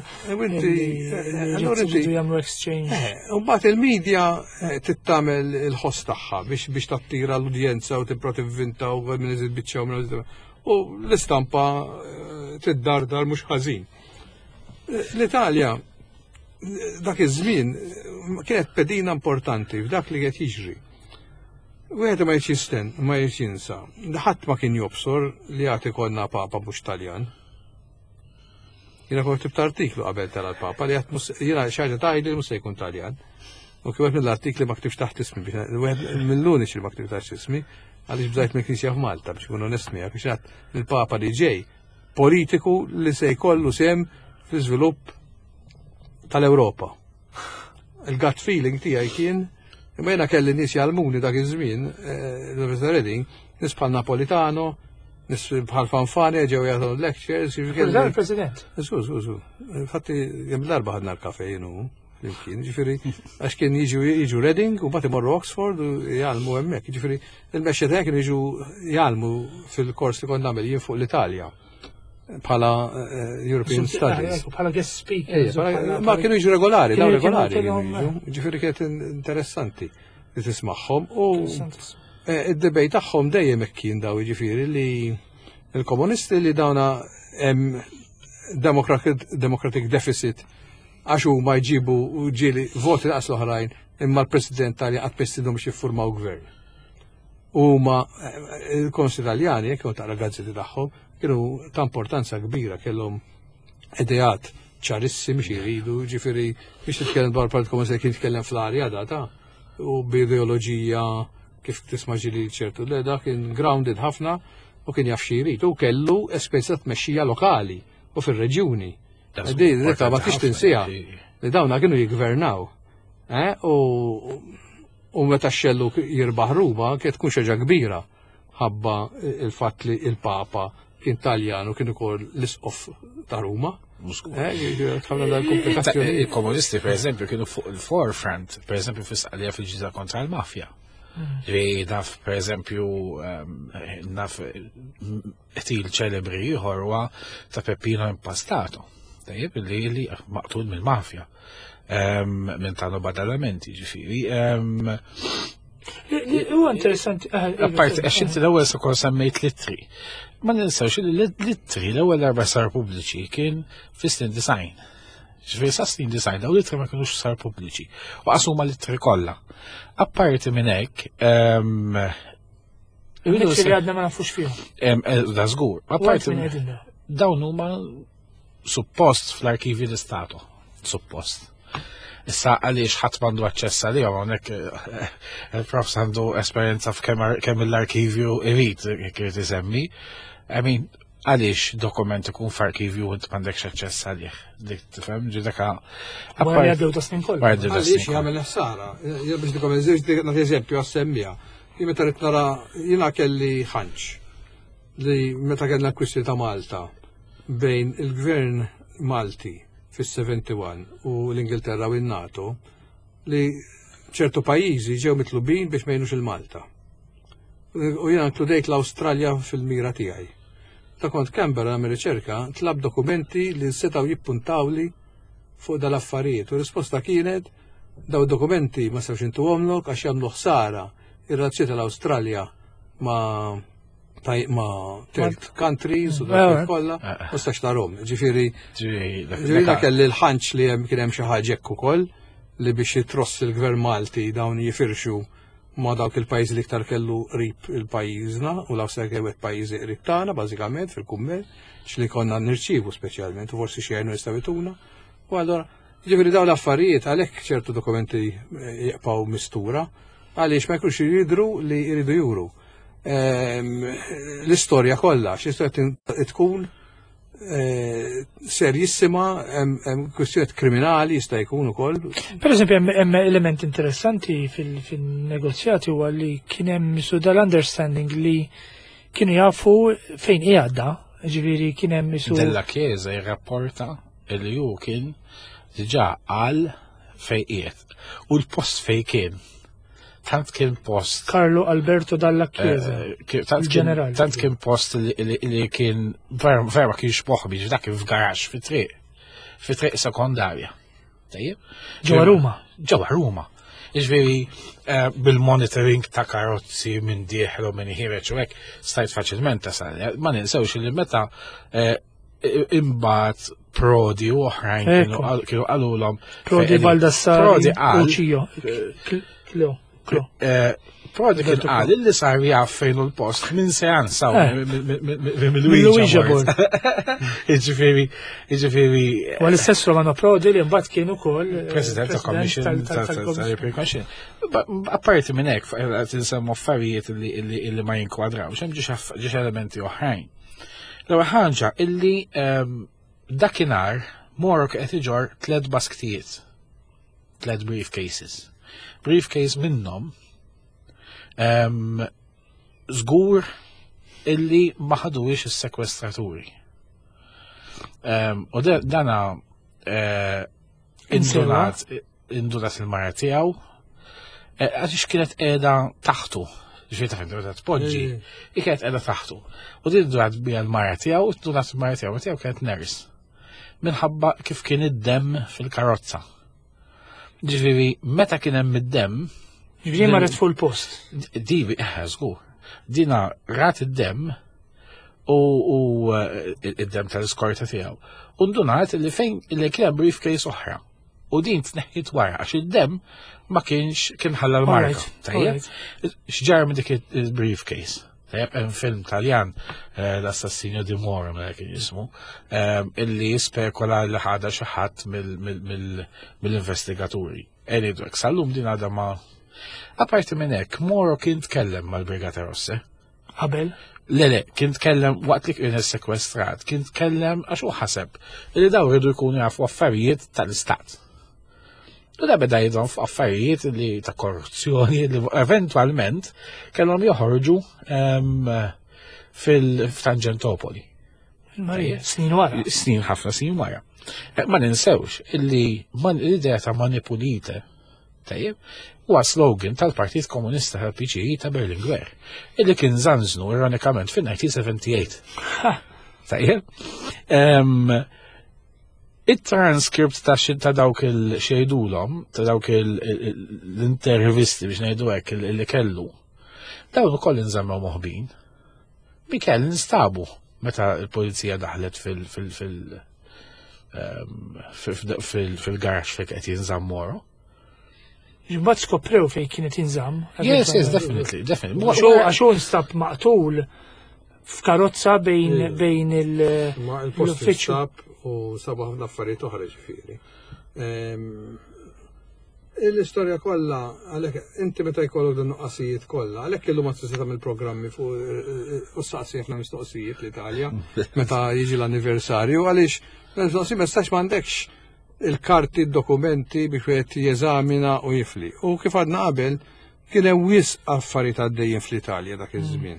Inti jagħmlu exchange. U mbagħad il-medja tittamel il-ħoss tagħha biex biex tattira l-udjenza u tippro tivvinta u minn iżid biċċew minn u l-istampa tiddardar mhux ħażin. L-Italja dak iż-żmien kienet pedina importanti f'dak li qed jiġri. Wieħed ma jċisten, ma jċinsa. Ħadd ma kien jobsor li għati konna papa mhux Taljan. Jiena kont tibt artiklu qabel tal-papa li għat jiena xaġa tajli li mhux se jkun Taljan. U kif mill-artikli ma ktibx taħt ismi biex wieħed mill-uniċi li ma ktibx taħt ismi għaliex bżajt mill-Knisja f'Malta biex ikun onest miegħek biex għad il-papa li ġej politiku li se jkollu sem fl-iżvilupp tal-Ewropa. Il-gut feeling tiegħi kien imma jena kelli nis jgħalmuni dak iż-żmien, l-Università Reading, nis bħal Napolitano, nis bħal Fanfani, ġew jagħtu lectures. Dan il-President. Żgur, żgur, żgur. Infatti hemm darba ħadna l-kafe jienu flimkien, ġifieri għax kien jiġu Reading u mbagħad imorru Oxford u jgħalmu hemmhekk. Ġifieri il-mexxej kienu jiġu jgħalmu fil-kors li kont nagħmel jien fuq l-Italja bħala European Studies. Bħala guest speakers. Ma kienu jiġu regolari, daw regolari. Ġifieri kienet interessanti li tismagħhom u id-debejt tagħhom dejjem hekk kien daw jiġifieri li il-komunisti li dawna hemm democratic deficit għax huma jġibu ġieli voti daqs l-oħrajn imma l-President Taljan qatt pestidhom biex jiffurmaw gvern. Huma il-Konsil Taljani jekk taqra gazzeti tagħhom kienu ta' importanza kbira kellhom idejat ċarissimi xi jridu, ġifieri biex titkellem dwar Partit Komunista kien jitkellem fl-arja data u b'ideoloġija kif tisma' ġieli ċertu le dak kien grounded ħafna u kien jaf xi jrid u kellu esperjenza tmexxija lokali u fir-reġjuni. Dika ma tix tinsija li dawna kienu jigvernaw. U meta xellu jirbaħ Ruma kien tkun xaġa kbira ħabba il-fatt li il-Papa kien Taljan u kien ukoll l-isqof ta' Ruma. Il-komunisti, per eżempju, kienu fuq il-forefront, per eżempju, fis-qalija fil-ġiza kontra l-mafja. Ġi naf, per eżempju, naf il ċelebri ieħor huwa ta' Peppino Impastato. Tajjeb li li maqtul mill-mafja. Minn tagħna badalamenti, ġifieri. Huwa interessanti. Apparti, għax inti l-ewwel se kol semmejt littri. Ma ninsawx li littri l-ewwel darba sar pubbliċi kien fis-snin design. Ġifieri sa snin design daw littri ma kinux sar pubbliċi. U qasuma littri kollha. Apparti minn hekk, il-littri li għadna ma nafux fihom. Da żgur. Apparti dawn huma suppost fl-arkivi l-Istato. Suppost. Issa għaliex ħadd m'għandu aċċess għalihom hawnhekk il-prof għandu esperjenza f'kemm l-arkivju irid kif isemmi. I mean, għaliex dokument ikun f'arkivju u int m'għandekx aċċess għalih. Dik tifhem ġideka. Wara jgħaddew ta' snin kollha. Għaliex jagħmel ħsara. Biex dikom nagħti eżempju għas-semmija. Jien meta rid nara jiena kelli ħanċ li meta kellna l-kwistjoni ta' Malta bejn il-Gvern Malti fis-seventy-one u l-Ingilterra u n-NATO li ċertu pajjiżi ġew mitlubin biex ma jgħinux il-Malta. U jiena inkludejt l-Awstralja fil-mira tiegħi. Ta' kont Canberra nagħmel riċerka tlab dokumenti li setgħu jippuntawli fuq dal-affarijiet u risposta kienet daw dokumenti ma sewx intuhomlok għax jagħmlu ħsara ir-relazzjoni tal-Awstralja ma' ma third countries u dak kollha u stax tarhom. Ġifieri ġifieri kelli l-ħanċ li hemm kien hemm xi ħaġa hekk ukoll li biex jitross il-Gvern Malti dawn jifirxu ma dawk il-pajjiżi li iktar kellu qrib il-pajjiżna u l-Awstralja kienet pajjiżi qrib tagħna bażikament fil-kummerċ x'li konna nirċievu speċjalment u forsi xi għajnu jistawituna. U allura ġifieri dawn l-affarijiet għalhekk ċertu dokumenti jaqpaw mistura għaliex ma jkunx jidhru li jridu juru. L-istorja kollha x'istorja tkun serjissima, hemm kwistjonijiet kriminali jista' jkun ukoll. Pereżempju hemm element interessanti fin-negozjati huwa li kien hemm misu dal-understanding li kienu jafu fejn qiegħda, ġifieri kien hemm misu. Della Chiesa jirrapporta li hu kien diġà qal fejn qiegħed u l-post fejn kien. Tant kien post. Carlo Alberto Dalla Chiesa. Tant tant kien post li kien vera kien xboħ biex dak f'garax fit-triq. Fit-triq sekondarja. Tajjeb? Ġewwa Ruma. Ġewwa Ruma. Iġveri bil-monitoring ta' karozzi minn dieħlu minn ħireġ u hekk stajt faċilment tasal. Ma ninsewx li meta imbagħad Prodi u oħrajn kienu qalulhom. Prodi Baldassari. Prodi qal. Prodi kien qal li sar jaf fejn hu l-post minn seanza mill-Luigi Board. Iġifieri, iġifieri. U l-istess Romano Prodi li mbagħad kien ukoll President ta' Commission tal-Repercussion. Apparti minn hekk tinsemmu affarijiet li ma jinkwadrawx, hemm ġiex elementi oħrajn. L-ewwel ħaġa illi dakinhar moru qed iġor tliet basktijiet, tliet briefcases. Briefcase minnhom żgur illi ma ħaduwiex is-sekwestraturi. U dana indunat indunat il-mara tiegħu għaliex kienet qiegħda taħtu. Ġifieri ta' indunat tpoġġi, hi kienet qiegħda taħtu. U din indunat biha l-mara tiegħu, indunat il-mara tiegħu tiegħu kienet ners. Minħabba kif kien id-demm fil-karozza. Ġifieri meta kien hemm id-demm Ġifieri marret fuq il-post. Di żgur. Dina rat id-dem u id-dem tal-iskorta tiegħu. U ndunat li fejn li kien briefcase oħra. U din tneħħit wara għax id-dem ma kienx kien ħalla l-marka. Tajjeb. X'ġar minn dik il-briefcase. Tajjeb hemm film Taljan l-Assassinio di Moro ma kien jismu illi jispekula li ħada xi ħadd mill-investigaturi. Anyway, sallum din għadha ma Aparti minn hekk, Moro kien tkellem mal-Brigata Rosse. Qabel? Le, le, kien tkellem waqt li kien sekkwestrat, kien tkellem għax hu ħaseb li daw rridu jkunu jafu affarijiet tal-Istat. U da beda jidhom f'affarijiet li ta' korruzzjoni li eventualment kellhom joħorġu fil-Tangentopoli. Marija, snin wara. Snin ħafna snin wara. Ma ninsewx illi l-idea ta' manipulite tajjeb huwa slogan tal-Partit Komunista tal-P C I ta' Berlinguer, illi kien zanżnu ironikament fin-nineteen seventy-eight. Tajjeb? It-transkript ta' ta' dawk il-xejdulhom, ta' dawk l-intervisti biex ngħidu hekk li kellu, dawn ukoll inżammew moħbin. Mikel instabu meta l-pulizija daħlet fil- fil- fil- fil-garax fejn qed jinżamm Moro. Ġimbat skoprew fejn kienet jinżamm. Yes, yes, definitely, definitely. Għaxu nstab maqtul f'karozza bejn bejn l-uffiċċju. Stab u sabu ħafna affarijiet oħra ġifieri. L-istorja kollha għalhekk inti meta jkollok dan nuqqasijiet kollha, għalhekk illum ma tista' tagħmel programmi fuq u saqsi ħafna mistoqsijiet l-Italja meta jiġi l-anniversarju għaliex l-mistoqsijiet ma tistax m'għandekx il-karti, dokumenti biex wieħed jeżamina u jifli. U kif għadna qabel kien hemm wisq affarijiet għaddejjin fl-Italja dak iż-żmien.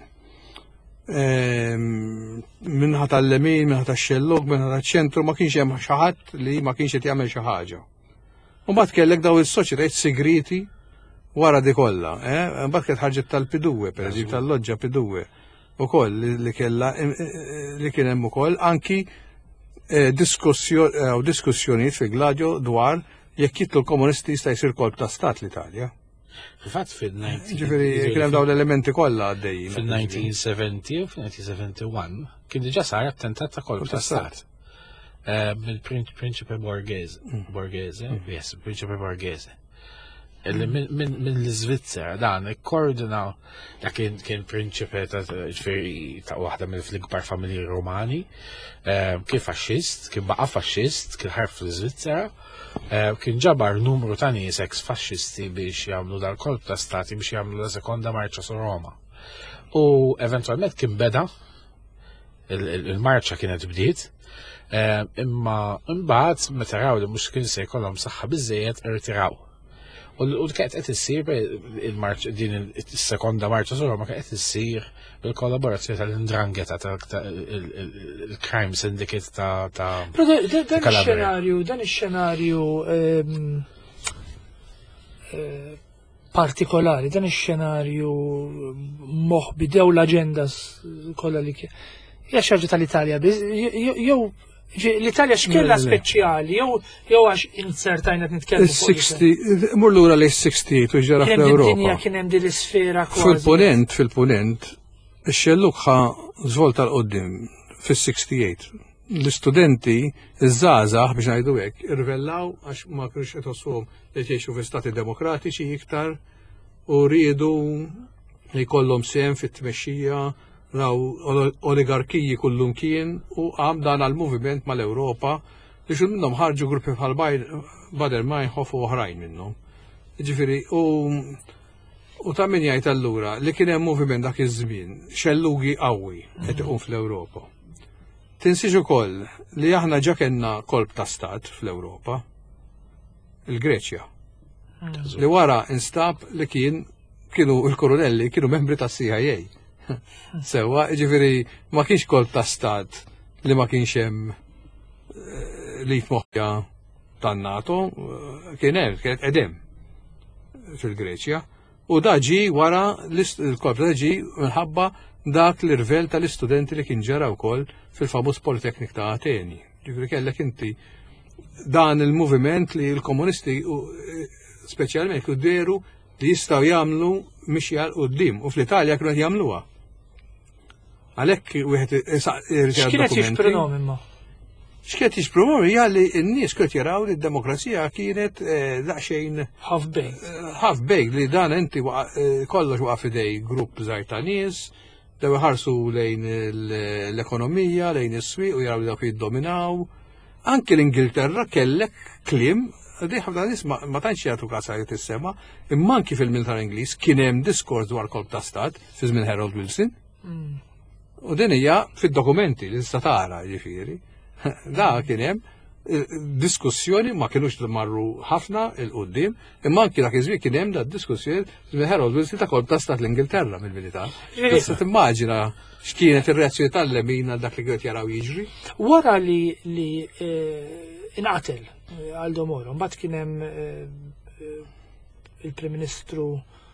Minħa tal-lemin, minħa tax-xellok, minħa taċ-ċentru ma kienx hemm xi ħadd li ma kienx qed jagħmel xi ħaġa. U mbagħad kellek daw is-soċjetajiet segreti wara di kollha, eh? Mbagħad kienet ħarġet tal-Piduwe, pereżempju tal-Loġġa Piduwe ukoll li kellha li kien hemm ukoll anki diskussjonijiet fi Gladio dwar jekk jitlu l-komunisti jista' jsir kolb ta' stat l-Italja. Fil-fatt fil-nineteen Ġifieri kien hemm dawn l-elementi kollha għaddejjin. Fil-nineteen seventy u fil-nineteen seventy-one kien diġà sar attentat ta' kolb ta' stat. Mill-Principe Borghese, Borghese, yes, Principe Borghese. Mill-Svizzera dan ikkoordinaw da kien kien prinċipe ta' ġifieri ta' waħda mill-ikbar familji Romani, kien faxxist, kien baqa' faxxist, kien ħarf fl-Svizzera, kien ġabar numru ta' nies ex-faxxisti biex jagħmlu dal-kolb ta' stati biex jagħmlu la sekonda marċa su Roma. U eventwalment kien beda il-marċa kienet bdiet, imma imbagħad meta raw li mhux kien se jkollhom saħħa biżżejjed irtiraw. U kienet qed issir il-marċ din is-sekonda marċa su Roma kienet issir bil-kollaborazzjoni tal-Ndrangheta il-crime syndicate ta' ta' dan ix-xenarju, dan ix-xenarju partikolari, dan ix-xenarju moħbi dew l-aġendas kollha li kien. Hija xi ħaġa tal-Italja jew l-Italja x'kellha speċjali jew jew għax insertajna nitkellmu fuq mur lura lejn sixty-eight u ġara fl-Ewropa. Kien kien hemm din l-isfera kważi. Fil-punent, fil-punent, ix-xelluk ħa żvolta l-qoddim fis-sixty-eight. L-istudenti iż-żgħażagħ biex ngħidu hekk irvellaw għax ma kienux qed iħossuhom li jgħixu fi stati demokratiċi iktar u riedu li jkollhom sehem fit-tmexxija raw oligarkiji kullum kien u għam dan għal-moviment mal-Europa li xun minnom ħarġu gruppi bħal Bader Meinhof u oħrajn minnom. Ġifiri, u ta' min jgħid allura li kien hemm moviment dak iż-żmien, xellugi qawwi qed iqum fl-Ewropa. Tinsiex ukoll li aħna ġa kellna kolb ta' stat fl-Ewropa, il-Greċja. Li wara instab li kien kienu il-koronelli kienu membri tas C I A. Sewa, ġifiri, ma kienx kolb ta' stat li ma kienx hemm li f'moħħja tan-NATO, kien hemm, kienet edem fil-Greċja. U da ġi wara il-kolb ta' ġi minħabba dak l-irvel tal-istudenti li kien ġara wkoll fil-famuż Politeknik ta' Ateni. Ġifiri kellek inti dan il-moviment li l-komunisti speċjalment kuderu li jistgħu jagħmlu mixja l qudiem u fl-Italja kienu qed jagħmluha. Għalhekk wieħed x'kienet jixpronom imma? X'kienet jixpronom hija li n-nies kienu jaraw li d-demokrazija kienet daqsxejn half baked. Half baked li dan inti kollox waqa' fidej grupp żgħar ta' nies dew ħarsu lejn l-ekonomija, lejn is-swieq u jaraw li dawk jiddominaw. Anke l-Ingilterra kellek kliem, di ħafna nies ma tantx jagħtu kasa li tissema, imma anki fil-militar Ingliż kien hemm diskors dwar kolb ta' stat fi żmien Harold Wilson. U din hija fid-dokumenti li tista' tara jiġifieri. Da kien hemm diskussjoni ma kienux marru ħafna il-qoddim, imma anki dak iż-żmien kien hemm da diskussjoni żmien Harold Wilson ta' kolb ta' stat l-Ingilterra mill-militar. Tista' timmaġina x'kienet ir-reazzjoni tal-lemin għal dak li qed jaraw jiġri. Wara li li inqatel Aldo Moro, mbagħad kien hemm il-Prim Ministru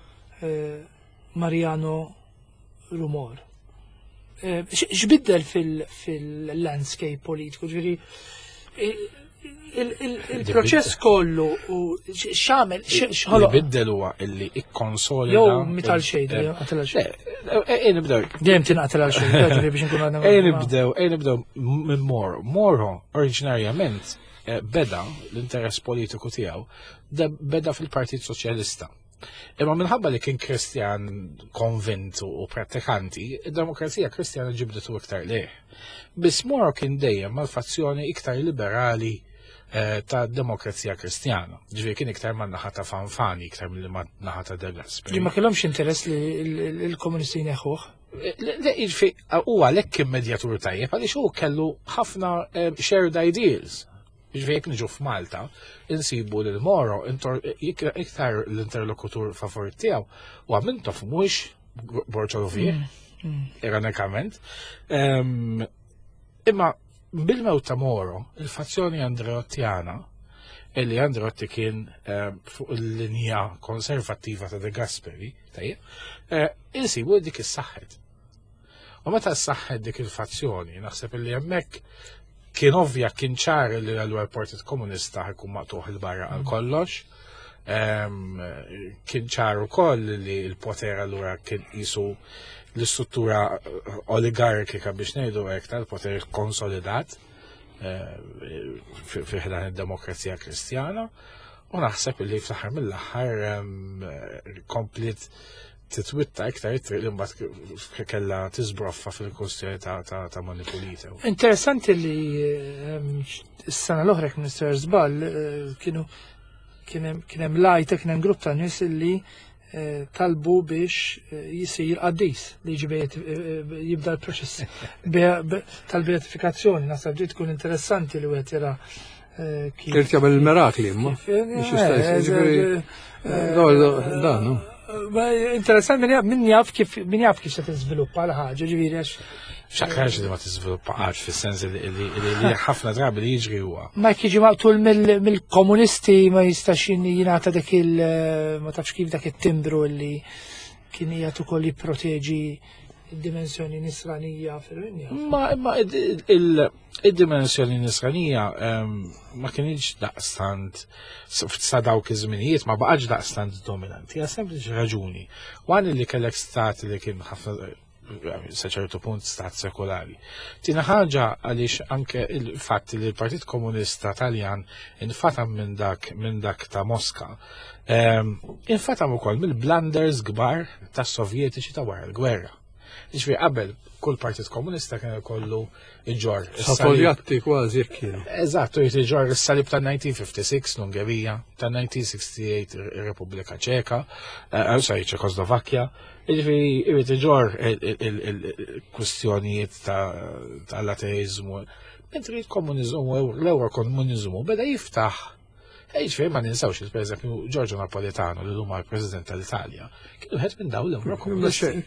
Mariano Rumor. X'biddel fil-landscape politiku, ġifieri il-proċess kollu u x'għamel x'ħoloq. Biddel huwa illi ikkonsolida. Jew mital xejn, għatel xejn. Ejn nibdew. Dejjem tinqatel għal xejn, biex inkunu għandna. Ejn nibdew, ejn nibdew minn Moro. Moro oriġinarjament beda l-interess politiku tiegħu beda fil-Partit Soċjalista. Imma minħabba li kien Kristjan konvintu u prattikanti, id-demokrazija Kristjana ġibdetu iktar leħ. Biss Moro kien dejjem mal-fazzjoni iktar liberali ta' demokrazija Kristjana. Ġifieri kien iktar man naħa ta' Fanfani, iktar mill ma naħa ta' De Gasperi. Li ma kellhomx interess li l-komunisti jneħħuh. Huwa għalhekk kien medjatur tajjeb għaliex hu kellu ħafna shared ideals. Ġvejk niġu f'Malta, insibu li l-Moro iktar l-interlokutur favorit tiegħu u għamintov mhux Borċolovie, ironikament. Imma bil-mewt ta' Moro, il-fazzjoni Andreottiana, illi Andreotti kien fuq il-linja konservattiva ta' De Gasperi, insibu dik is-saħħet. U meta s-saħħet dik il-fazzjoni, naħseb illi hemmhekk kien ovvja kien ċar li l-għalwar Partit Komunista ħikun maqtuħ il-barra għal kollox. Kien ċar ukoll li l-poter allura kien jisu l-istruttura oligarkika biex ngħidu hekk tal-poter konsolidat fi ħdan id-demokrazija Kristjana. U naħseb li fl-aħħar mill-aħħar komplet titwitta iktar it-triq li mbagħad kellha tiżbroffa fil-kwestjoni ta' Manipulita. Interessanti li s-sena l-oħra Minister Żball kienu kien hemm lajta kien hemm grupp ta' nies li talbu biex jisir qaddis li jibda l-proċess tal-beatifikazzjoni. Naħseb ġiet tkun interessanti li wieħed jara kif. Irid jagħmel il-mirakli imma. Dan. Interessant min jaf kif min jaf kif se tiżviluppa l ħaġa ġifieri għax. X'ħaġa li ma tiżviluppaqax fis-sens li ħafna drabi li jiġri huwa. Ma jiġi maqtul mill-komunisti ma jistax jingħata dak il ma tafx kif dak it-timbru li kien jagħtu ukoll jipproteġi id-dimensjoni nisranija fil-linja. Ma imma id-dimensjoni nisranija ma kienx daqstant sa dawk iż-żminijiet ma baqgħx daqstant dominanti. Hija sempliċi raġuni. Wan li kellek stat li kien ħafna sa ċertu punt stat sekolari. Tina ħaġa għaliex anke il-fatt li l-Partit Komunista Taljan infatam minn dak minn dak ta' Mosca. Infatam ukoll mill-blunders kbar tas-Sovjetiċi ta' wara l-gwerra. Ġifieri qabel kull Partit Komunista kien ikollu iġor. Sapoljatti kważi jekk kienu. Eżatt, jrid iġor is-salib ta' nineteen fifty-six l-Ungerija, ta' nineteen sixty-eight ir-Repubblika Ċeka, sorry Ċekoslovakkja. Ġifieri jrid iġor il-kwistjonijiet tal-ateizmu. Mentri l-komuniżmu l-Eurokomuniżmu beda jiftaħ. Ġifieri ma ninsawx il pereżempju Giorgio Napolitano li huma l-President tal-Italja. Kienu wieħed minn dawn l-Eurokomunisti.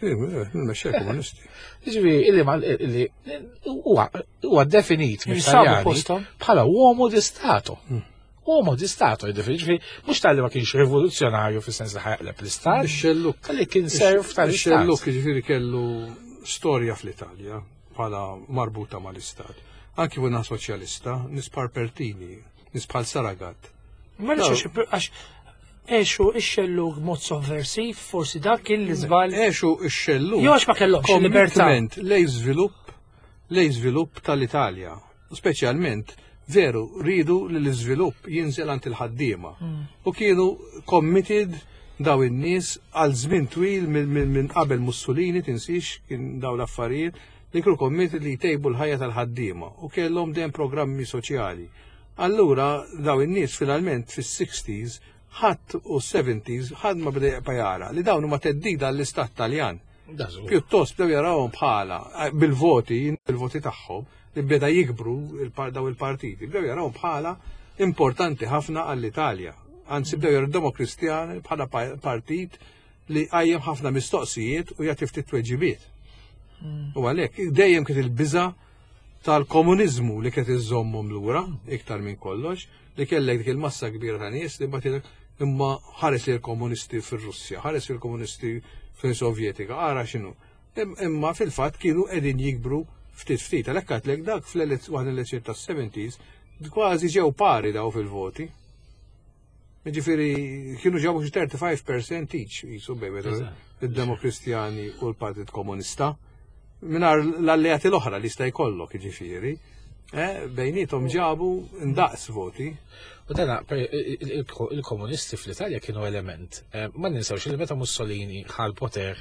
Ġifieri illi huwa definit mill-Taljani bħala uomo di Stato. Uomo di Stato, ġifieri mhux tal-li ma kienx rivoluzzjonarju fis-sens li ħajqleb l-Istat. Tal-li kien serv tal-Istat. Xelluk ġifieri kellu storja fl-Italja bħala marbuta mal-Istat. Anki wina soċjalista, nispar Pertini, nispal Saragat. Ma nixx għax eħxu ix-xellug mod sovversiv, forsi dak il-żbal. Eħxu ix-xellug. Jox ma kellhomx il-libertà. Commitment lej żvilupp lej żvilupp tal-Italja. Speċjalment veru rridu li l-iżvilupp jinżel għand il-ħaddiema. U kienu committed daw in-nies għal żmien twil minn qabel Mussolini tinsix kien daw l-affarijiet li kienu committed li jtejbu l-ħajja tal-ħaddiema u kellhom dejjem programmi soċjali. Allura daw in-nies finalment fis-sixties ħadd u seventies ħadd ma bda jara li dawn huma teddida għall-Istat Taljan. Pjuttost bdew jarawhom bħala bil-voti, bil-voti tagħhom li beda jikbru daw il-partiti, bdew jarawhom bħala importanti ħafna għall-Italja. Anzi bdew jarawhom Demokristjani bħala partit li qajjem ħafna mistoqsijiet u jagħti ftit tweġibiet. U għalhekk dejjem kien il-biża' tal-komuniżmu li kien iżommhom lura iktar minn kollox, li kellek dik il-massa kbira ta' nies li mbagħad imma ħares li l-komunisti fir-Russja, ħares li l-komunisti fil-Sovjetika, ara x'inhu. Imma fil-fatt kienu qegħdin jikbru ftit ftit, għalhekk għadlek dak fl-elezzjoni tas-seventies kważi ġew pari daw fil-voti. Jiġifieri kienu ġabu xi thirty-five percent each jisu bejn id-Demokristjani u l-Partit Komunista. Minar l-alleati l-oħra li sta jkollok jiġifieri, bejnietom ġabu ndaqs voti. U dana, il-komunisti fl-Italja kienu element. Ma ninsawx li meta Mussolini ħal poter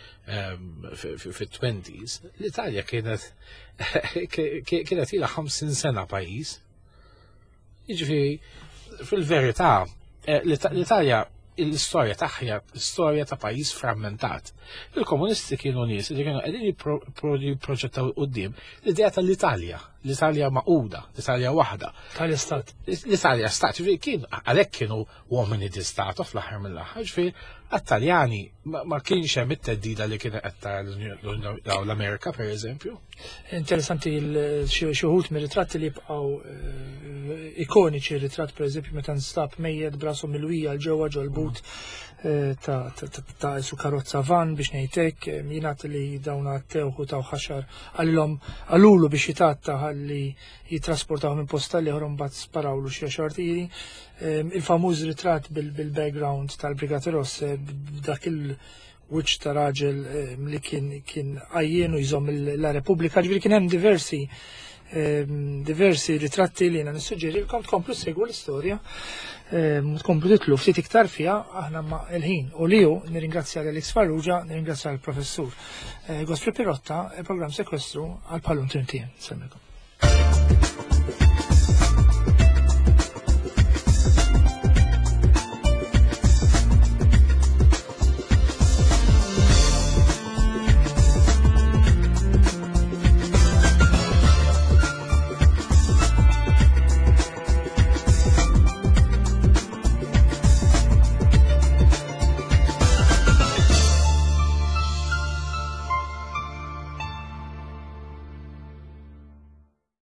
fit-twenties, l-Italja kienet kienet ila ħamsin sena pajjiż. Jiġifieri, fil-verità, l-Italja l-istorja tagħha l-istorja ta' pajjiż frammentat. Il-komunisti kienu nies li kienu qegħdin jipproġettaw quddiem l-idea tal-Italja, l-Italja maquda, l-Italja waħda. Tal-Istat. L-Italja stat, kien għalhekk kienu uomini di Stato fl-aħħar mill-aħħar, ġifieri għat-Taljani ma kienx hemm it-teddida li kien qed tara l-Amerika pereżempju. Interessanti xi wħud mir-ritratti li jibqgħu ikoniċi, ritratt pereżempju meta nstab mejjed brasu milwija l ġewwa ġol but ta' su karozza van biex ngħidlek jingħad li dawn għattewħu taw ħaxar għallhom għalulu biex jitatta ħalli jitrasportaw minn posta li ħorom mbagħad sparawlu xi xartiri. Il-famuż ritratt bil-background tal-Brigate Rosse dak il-wiċċ ta' raġel li kien għajjien u jżomm la Repubblika, ġifieri kien hemm diversi diversi ritratti li jiena nissuġġerilkom tkomplu segwu l-istorja, tkomplu titlu ftit iktar fiha aħna ma' il-ħin. U liju nirringrazzja l-Alex Farrugia, nirringrazzja l-professur Godfrey Pirotta, il-programm Sekwestru għal Pallun Trimtien. Semmilkom.